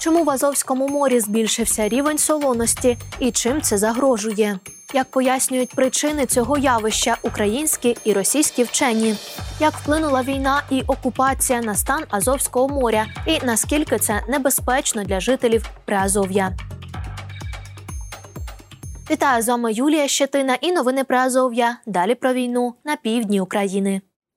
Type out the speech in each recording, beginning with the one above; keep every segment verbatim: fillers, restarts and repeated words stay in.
Чому в Азовському морі збільшився рівень солоності і чим це загрожує? Як пояснюють причини цього явища українські і російські вчені? Як вплинула війна і окупація на стан Азовського моря? І наскільки це небезпечно для жителів Приазов'я? Вітаю, з вами Юлія Щетина і новини Приазов'я. Далі про війну на півдні України.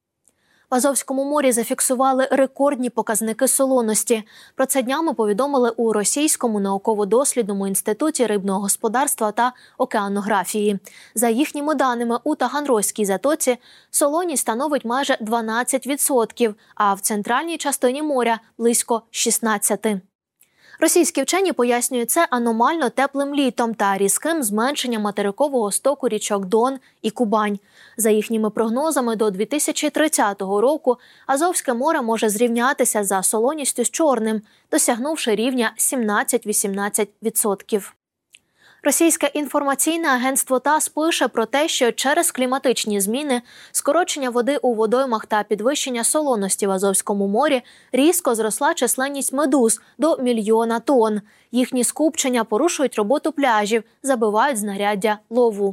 В Азовському морі зафіксували рекордні показники солоності. Про це днями повідомили у Російському науково-дослідному інституті рибного господарства та океанографії. За їхніми даними, у Таганрозькій затоці солоність становить майже дванадцять відсотків, а в центральній частині моря – близько шістнадцять відсотків. Російські вчені пояснюють це аномально теплим літом та різким зменшенням материкового стоку річок Дон і Кубань. За їхніми прогнозами, до дві тисячі тридцятого року Азовське море може зрівнятися за солоністю з Чорним, досягнувши рівня сімнадцять-вісімнадцять відсотків. Російське інформаційне агентство ТАСС пише про те, що через кліматичні зміни, скорочення води у водоймах та підвищення солоності в Азовському морі різко зросла численність медуз до мільйона тонн. Їхні скупчення порушують роботу пляжів, забивають знаряддя лову.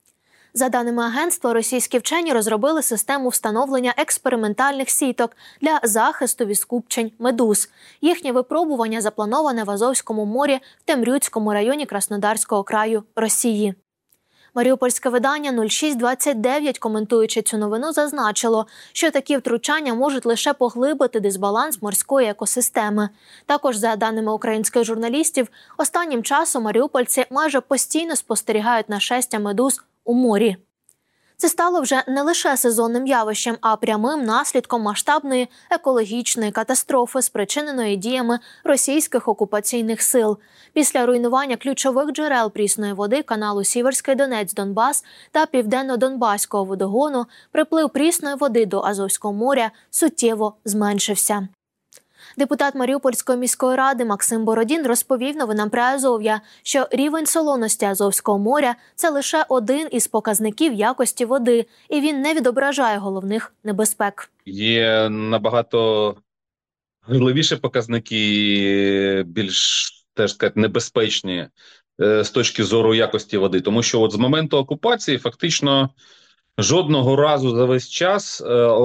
За даними агентства, російські вчені розробили систему встановлення експериментальних сіток для захисту від скупчень медуз. Їхнє випробування заплановане в Азовському морі в Темрюцькому районі Краснодарського краю Росії. Маріупольське видання нуль шість двадцять дев'ять, коментуючи цю новину, зазначило, що такі втручання можуть лише поглибити дисбаланс морської екосистеми. Також, за даними українських журналістів, останнім часом маріупольці майже постійно спостерігають нашестя медуз у морі. Це стало вже не лише сезонним явищем, а прямим наслідком масштабної екологічної катастрофи, спричиненої діями російських окупаційних сил. Після руйнування ключових джерел прісної води каналу Сіверський Донець-Донбас та Південно-Донбаського водогону приплив прісної води до Азовського моря суттєво зменшився. Депутат Маріупольської міської ради Максим Бородін розповів новинам Приазов'я, що рівень солоності Азовського моря – це лише один із показників якості води, і він не відображає головних небезпек. Є набагато важливіші показники, більш, теж сказати, небезпечні з точки зору якості води. Тому що от з моменту окупації фактично жодного разу за весь час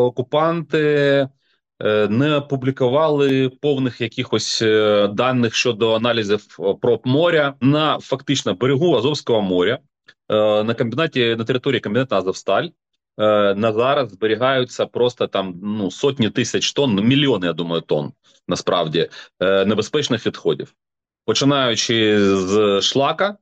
окупанти не публікували повних якихось даних щодо аналізів проб моря на фактично берегу Азовського моря, на комбінаті, на території комбінату «Азовсталь» на зараз зберігаються просто там ну, сотні тисяч тонн, мільйони, я думаю, тонн, насправді, небезпечних відходів. Починаючи з шлака,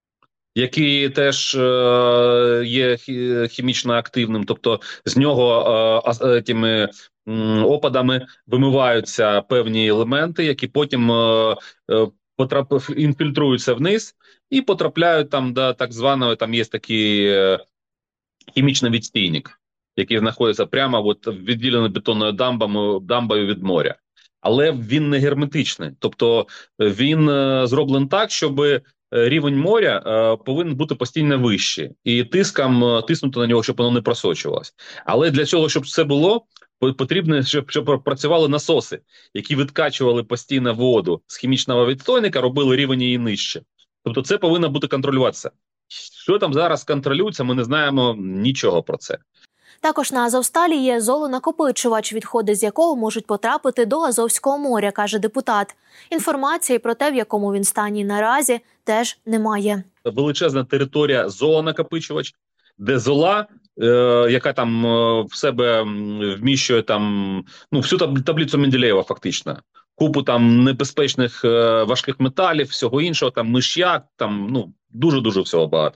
який теж е, є хімічно активним, тобто з нього е, тими м, опадами вимиваються певні елементи, які потім е, е, потрап, інфільтруються вниз і потрапляють там до так званого, там є такий е, хімічний відстійник, який знаходиться прямо от, відділений бетонною дамбою, дамбою від моря. Але він не герметичний, тобто він е, зроблений так, щоби рівень моря е, повинен бути постійно вищий і тиском е, тиснути на нього, щоб воно не просочувалось. Але для цього, щоб це було, потрібно, щоб, щоб працювали насоси, які відкачували постійно воду з хімічного відстойника, робили рівень її нижче. Тобто це повинно бути контролюватися. Що там зараз контролюється, ми не знаємо нічого про це. Також на Азовсталі є золонакопичувач, відходи з якого можуть потрапити до Азовського моря, каже депутат. Інформації про те, в якому він стані наразі, теж немає. Величезна територія золонакопичувач, де зола, е, яка там е, в себе вміщує там, ну, всю таблицю Менделєєва фактично. Купу там небезпечних е, важких металів, всього іншого, там миш'як, там ну, дуже-дуже всього багато.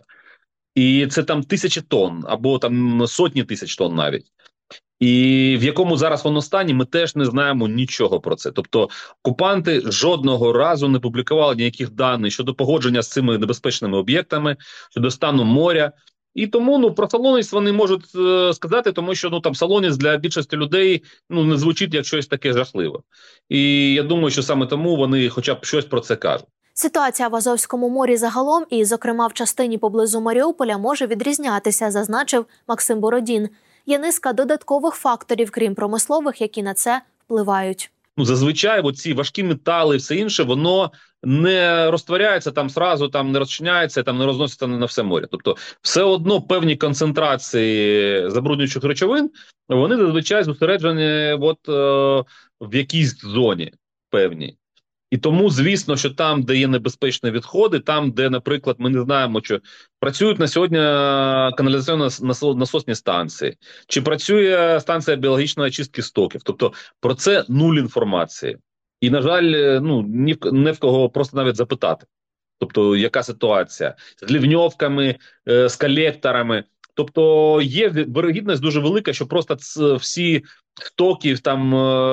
І це там тисячі тонн, або там сотні тисяч тонн навіть. І в якому зараз воно стані, ми теж не знаємо нічого про це. Тобто окупанти жодного разу не публікували ніяких даних щодо погодження з цими небезпечними об'єктами, щодо стану моря. І тому ну, про солоність вони можуть е, сказати, тому що ну, там солоність для більшості людей ну, не звучить як щось таке жахливе. І я думаю, що саме тому вони хоча б щось про це кажуть. Ситуація в Азовському морі загалом і, зокрема, в частині поблизу Маріуполя може відрізнятися, зазначив Максим Бородін. Є низка додаткових факторів, крім промислових, які на це впливають. ну, зазвичай ці важкі метали і все інше, воно не розтворяється там сразу, там не розчиняється, там не розноситься на все море. Тобто все одно певні концентрації забруднюючих речовин, вони зазвичай зосереджені от, е, в якійсь зоні певній. І тому, звісно, що там, де є небезпечні відходи, там, де, наприклад, ми не знаємо, що працюють на сьогодні каналізаційно-насосні станції, чи працює станція біологічної очистки стоків. Тобто про це нуль інформації. І, на жаль, ну, ні в, не в кого просто навіть запитати. Тобто, яка ситуація? З лівньовками, з колекторами. Тобто є вирогідність дуже велика, що просто всі стоків, там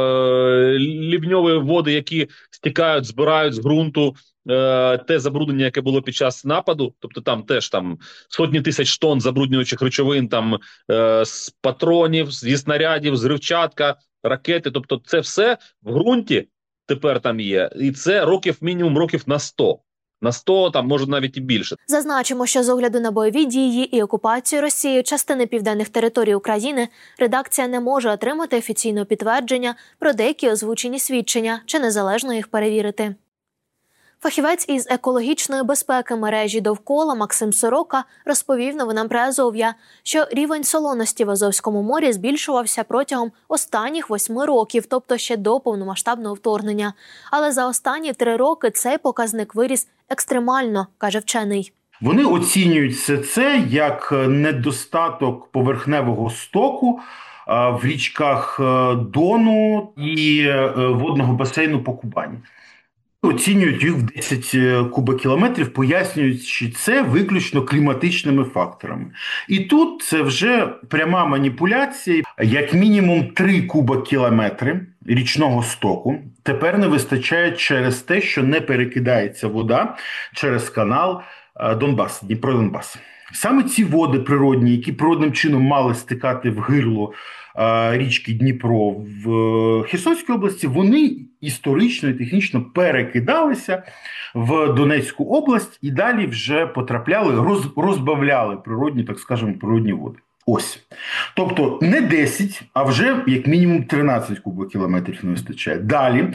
лівньові води, які стікають, збирають з ґрунту те забруднення, яке було під час нападу, тобто там теж там сотні тисяч тонн забруднюючих речовин, там з патронів, зі снарядів, з ривчатка, ракети, тобто це все в ґрунті тепер там є, і це років мінімум років на сто. На сто, там, може, навіть і більше. Зазначимо, що з огляду на бойові дії і окупацію Росією частини південних територій України редакція не може отримати офіційного підтвердження про деякі озвучені свідчення чи незалежно їх перевірити. Фахівець із екологічної безпеки мережі «Довкола» Максим Сорока розповів новинам Приазов'я, що рівень солоності в Азовському морі збільшувався протягом останніх восьми років, тобто ще до повномасштабного вторгнення. Але за останні три роки цей показник виріс екстремально, каже вчений. Вони оцінюють все це як недостаток поверхневого стоку в річках Дону і водного басейну по Кубані. Оцінюють їх в десять кубокілометрів, пояснюючи це виключно кліматичними факторами. І тут це вже пряма маніпуляція. Як мінімум три кубокілометри річного стоку тепер не вистачає через те, що не перекидається вода через канал Донбас, Дніпро-Донбас. Саме ці води природні, які природним чином мали стикати в гирло річки Дніпро в Херсонській області, вони історично і технічно перекидалися в Донецьку область і далі вже потрапляли, роз, розбавляли природні, так скажемо, природні води. Ось. Тобто не десять, а вже як мінімум тринадцять кубокілометрів не вистачає. Далі,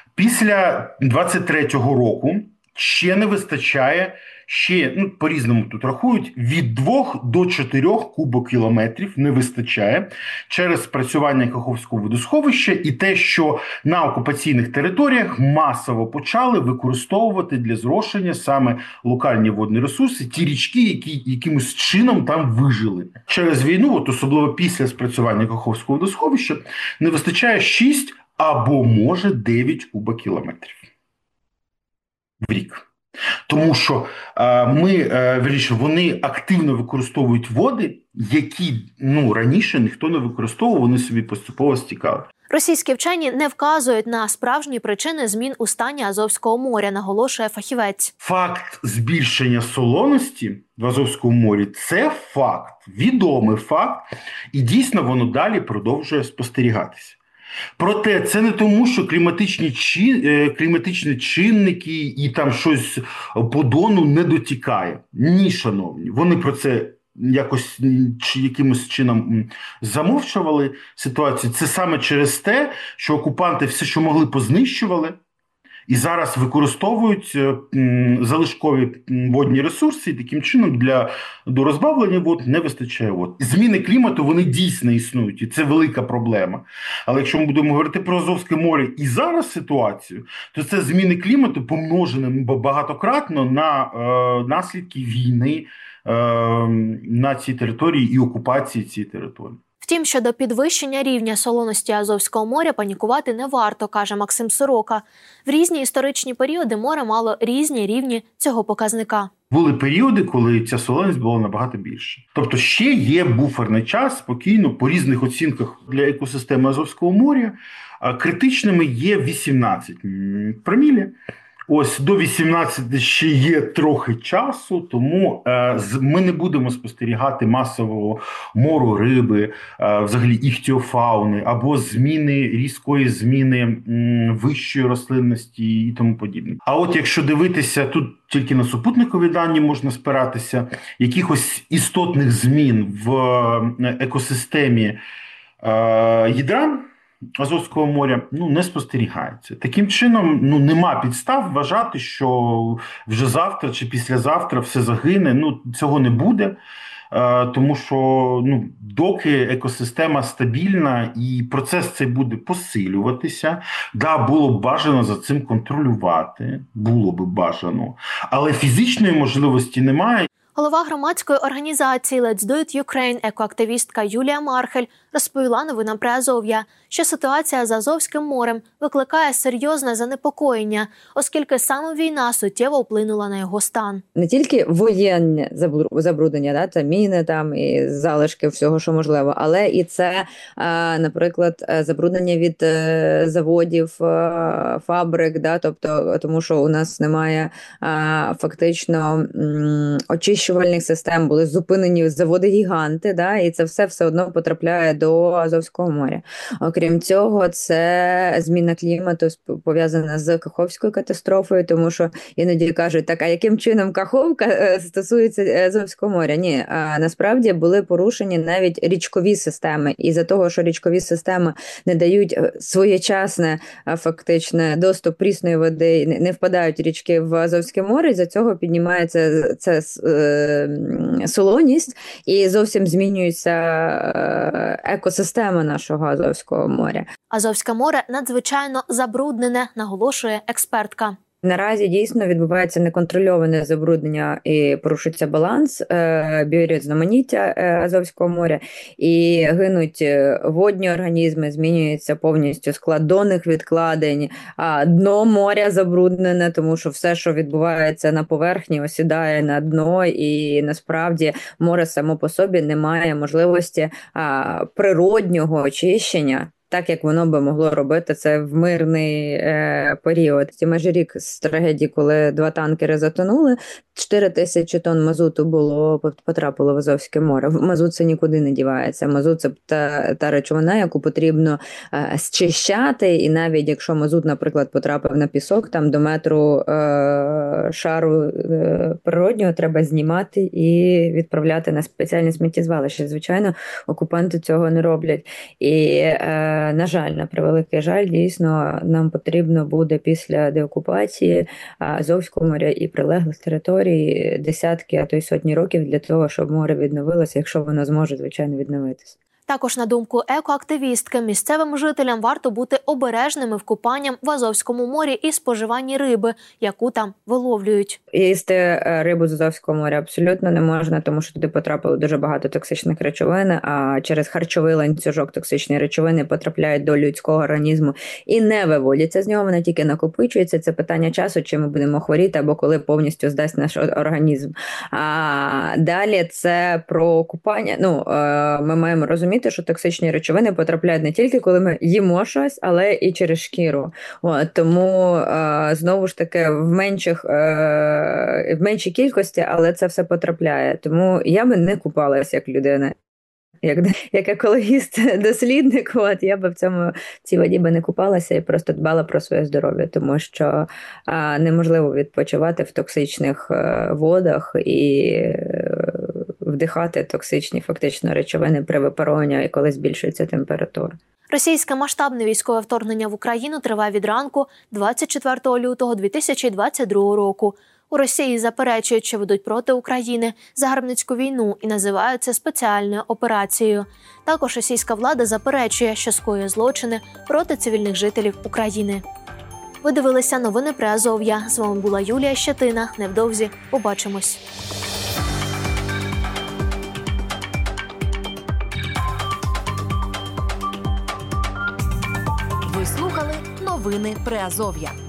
після двадцять третього року ще не вистачає, ще, ну, по-різному тут рахують, від двох до чотирьох кубокілометрів не вистачає через спрацювання Каховського водосховища і те, що на окупаційних територіях масово почали використовувати для зрошення саме локальні водні ресурси, ті річки, які якимось чином там вижили. Через війну, от особливо після спрацювання Каховського водосховища, не вистачає шість або, може, дев'ять кубокілометрів в рік. Тому що е, ми, е, вірніше, вони активно використовують води, які, ну, раніше ніхто не використовував, вони собі поступово стікали. Російські вчені не вказують на справжні причини змін у стані Азовського моря, наголошує фахівець. Факт збільшення солоності в Азовському морі – це факт, відомий факт, і дійсно воно далі продовжує спостерігатися. Проте це не тому, що кліматичні, чин, кліматичні чинники і там щось по Дону не дотікає. Ні, шановні, вони про це якось чи якимось чином замовчували ситуацію. Це саме через те, що окупанти все, що могли, познищували, і зараз використовують залишкові водні ресурси, і таким чином для до розбавлення вод не вистачає вод. Зміни клімату, вони дійсно існують, і це велика проблема. Але якщо ми будемо говорити про Азовське море і зараз ситуацію, то це зміни клімату помножені багатократно на е, наслідки війни е, на цій території і окупації цієї території. Втім, щодо підвищення рівня солоності Азовського моря панікувати не варто, каже Максим Сорока. В різні історичні періоди море мало різні рівні цього показника. Були періоди, коли ця солоність була набагато більше. Тобто ще є буферний час, спокійно, по різних оцінках для екосистеми Азовського моря. Критичними є вісімнадцять промілі. Ось до вісімнадцяти ще є трохи часу, тому е, з, ми не будемо спостерігати масового мору риби, е, взагалі іхтіофауни, або зміни, різкої зміни м, вищої рослинності і тому подібне. А от якщо дивитися, тут тільки на супутникові дані можна спиратися, якихось істотних змін в екосистемі е, ядра Азовського моря ну, не спостерігається. Таким чином, ну, нема підстав вважати, що вже завтра чи післязавтра все загине. Ну, цього не буде. Тому що ну, доки екосистема стабільна і процес цей буде посилюватися, да, було б бажано за цим контролювати, було б бажано, але фізичної можливості немає. Голова громадської організації Let's Do It Ukraine, екоактивістка Юлія Мархель, розповіла новинам Приазов'я, що ситуація з Азовським морем викликає серйозне занепокоєння, оскільки саме війна суттєво вплинула на його стан. Не тільки воєнне забруднення, да, це міни там і залишки всього, що можливо, але і це, наприклад, забруднення від заводів, фабрик, да, тобто, тому що у нас немає фактично очищувальних систем, були зупинені заводи-гіганти, да, і це все все одно потрапляє до Азовського моря. Окрім цього, це зміна клімату пов'язана з Каховською катастрофою, тому що іноді кажуть, так, а яким чином Каховка стосується Азовського моря? Ні, а насправді були порушені навіть річкові системи. І за того, що річкові системи не дають своєчасне фактично доступ прісної води, не впадають річки в Азовське море, за цього піднімається це солоність і зовсім змінюється екосистема нашого Азовського моря. Азовське море надзвичайно забруднене, наголошує експертка. Наразі дійсно відбувається неконтрольоване забруднення і порушується баланс е, біорізноманіття е, Азовського моря, і гинуть водні організми, змінюється повністю склад донних відкладень, а дно моря забруднене, тому що все, що відбувається на поверхні, осідає на дно, і насправді море само по собі не має можливості а, природнього очищення, так, як воно би могло робити це в мирний е, період. Ті майже рік з трагедії, коли два танкери затонули, чотири тисячі тонн мазуту було, потрапило в Азовське море. Мазут це нікуди не дівається. Мазут – це та, та речовина, яку потрібно е, зчищати, і навіть якщо мазут, наприклад, потрапив на пісок, там до метру е, шару е, природнього треба знімати і відправляти на спеціальні сміттєзвалища. Звичайно, окупанти цього не роблять. І е, на жаль, на превеликий жаль, дійсно, нам потрібно буде після деокупації Азовського моря і прилеглих територій десятки, а то й сотні років для того, щоб море відновилося, якщо воно зможе, звичайно, відновитися. Також, на думку екоактивістки, місцевим жителям варто бути обережними в купанням в Азовському морі і споживанні риби, яку там виловлюють. Їсти рибу з Азовського моря абсолютно не можна, тому що туди потрапило дуже багато токсичних речовин, а через харчовий ланцюжок токсичні речовини потрапляють до людського організму і не виводяться з нього, вони тільки накопичуються. Це питання часу, чи ми будемо хворіти, або коли повністю здасть наш організм. А далі це про купання. Ну, ми маємо розуміти, що токсичні речовини потрапляють не тільки коли ми їмо щось, але і через шкіру. От, тому е, знову ж таки в менших е, в меншій кількості, але це все потрапляє. Тому я би не купалася як людина. Як, як екологіст-дослідник, от, я би в цьому в цій воді би не купалася і просто дбала про своє здоров'я, тому що а, неможливо відпочивати в токсичних а, водах і а, вдихати токсичні фактично речовини при випаровуванні, і коли збільшується температура. Російське масштабне військове вторгнення в Україну триває від ранку двадцять четвертого лютого дві тисячі двадцять другого року. У Росії заперечують, що ведуть проти України загарбницьку війну і називають це спеціальною операцією. Також російська влада заперечує, що скоює злочини проти цивільних жителів України. Ви дивилися новини Приазов'я. З вами була Юлія Щетина. Невдовзі побачимось. Ви слухали новини Приазов'я.